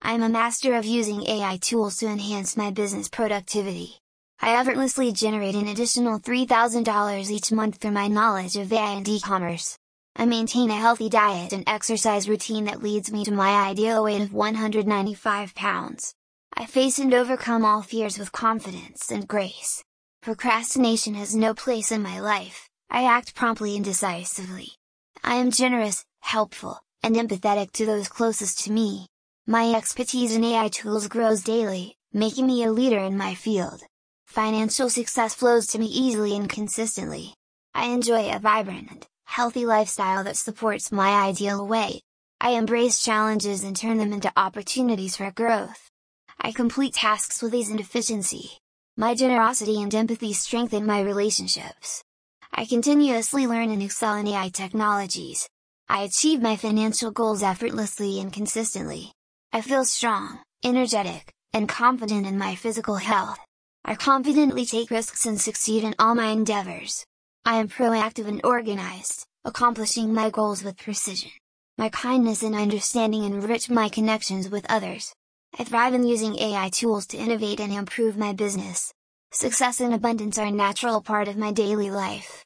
I am a master of using AI tools to enhance my business productivity. I effortlessly generate an additional $3,000 each month through my knowledge of AI and e-commerce. I maintain a healthy diet and exercise routine that leads me to my ideal weight of 195 pounds. I face and overcome all fears with confidence and grace. Procrastination has no place in my life. I act promptly and decisively. I am generous, helpful, and empathetic to those closest to me. My expertise in AI tools grows daily, making me a leader in my field. Financial success flows to me easily and consistently. I enjoy a vibrant and healthy lifestyle that supports my ideal weight. I embrace challenges and turn them into opportunities for growth. I complete tasks with ease and efficiency. My generosity and empathy strengthen my relationships. I continuously learn and excel in AI technologies. I achieve my financial goals effortlessly and consistently. I feel strong, energetic, and confident in my physical health. I confidently take risks and succeed in all my endeavors. I am proactive and organized, accomplishing my goals with precision. My kindness and understanding enrich my connections with others. I thrive in using AI tools to innovate and improve my business. Success and abundance are a natural part of my daily life.